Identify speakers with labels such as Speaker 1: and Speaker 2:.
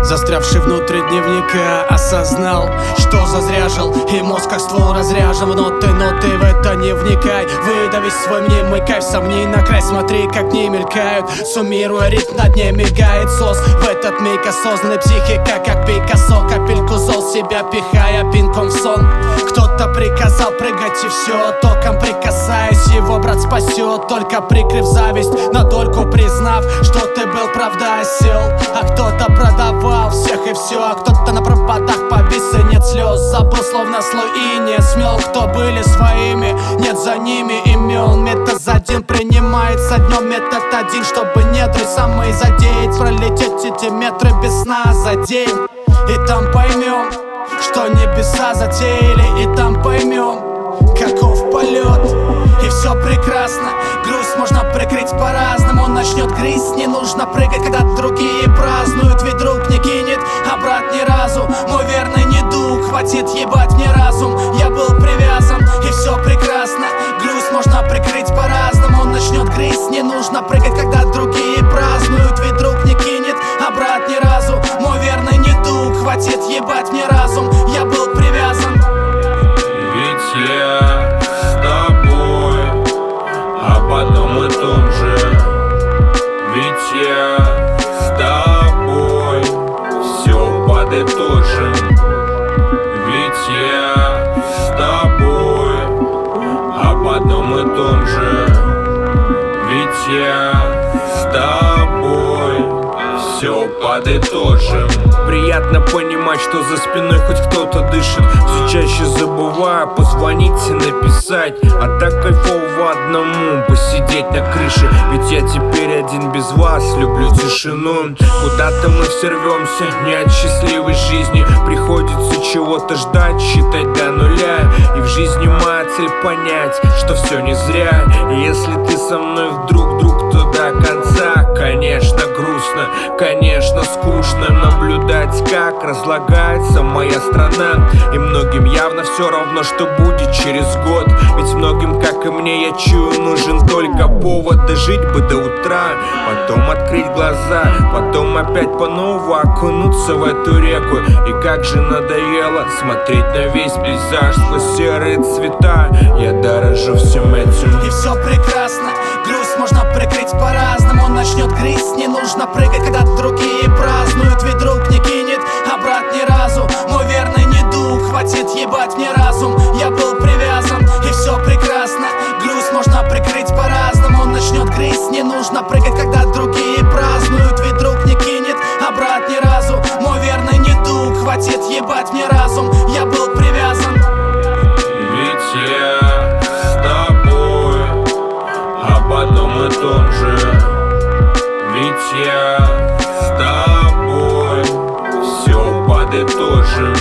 Speaker 1: Застрявший внутри дневника, осознал, что зазряжил, и мозг как ствол разряжен. Но ты в это не вникай, выдави свой мнимый кайф. Сомни на край, смотри, как дни мелькают, суммируя ритм, на дне мигает сос. В этот миг осознанной психика, как Пикассо, капельку зол себя пихая пинком в сон. Кто-то приказал прыгать, и все током прикасаясь, его брат спасет, только прикрыв зависть на дольку, признав, что ты был правда осел. А кто-то продавал всех и все, а кто-то на проводах повис и нет слез. Забыл, словно слой и не смел, кто были своими, нет за ними имен. Метазодин принимается днем, метод один, чтобы недры самые задеть, пролететь эти метры без сна за день. И там поймем, что небеса затеяли, и там поймем, каков полет. И все прекрасно, грусть можно прикрыть по-разному. Начнет грызть, не нужно прыгать, когда другие празднуют. Ведь друг не кинет обрат ни разу, мой верный недуг, хватит ебать мне разум. Я был привязан, и все прекрасно, грусть можно прикрыть по-разному. Начнет грызть, не нужно прыгать, когда другие празднуют. Ведь друг не кинет обрат ни разу, мой верный недуг, хватит ебать мне разум. Я был привязан.
Speaker 2: Ведь я с тобой об одном и том же. Ведь я с тобой все подытожим. Ведь я с тобой об одном и том же. Ведь я с тобой все подытожим.
Speaker 3: Приятно понимать, что за спиной хоть кто-то дышит. Все чаще забываю позвонить и написать. А так кайфово одному посидеть на крыше. Ведь я теперь один без вас, люблю тишину. Куда-то мы все рвемся, не от счастливой жизни. Приходится чего-то ждать, считать до нуля. И в жизни моя цель понять, что все не зря. И если ты со мной вдруг, то до конца. Конечно грустно, конечно скучно наблюдать, как разлагается моя страна. И многим явно все равно, что будет через год. Ведь многим, как и мне, я чую, нужен только повод дожить бы до утра. Потом открыть глаза, потом опять по-новому окунуться в эту реку. И как же надоело смотреть на весь пейзаж сквозь серые цвета. Я дорожу всем этим.
Speaker 1: И все прекрасно, грусть можно прикрыть по-разному. Начнет грызть, не нужно прыгать, когда другие празднуют. Ведь друг не кинет обрат ни разу, мой верный недуг, хватит ебать мне разум. Я был привязан, и все прекрасно, грусть можно прикрыть по-разному. Начнет грызть, не нужно прыгать, когда другие празднуют. Ведь друг не кинет обрат ни разу, мой верный недуг, хватит ебать мне разум. Я был привязан.
Speaker 2: Ведь я с тобой об одном и том же. Ведь я с тобой все подытожим.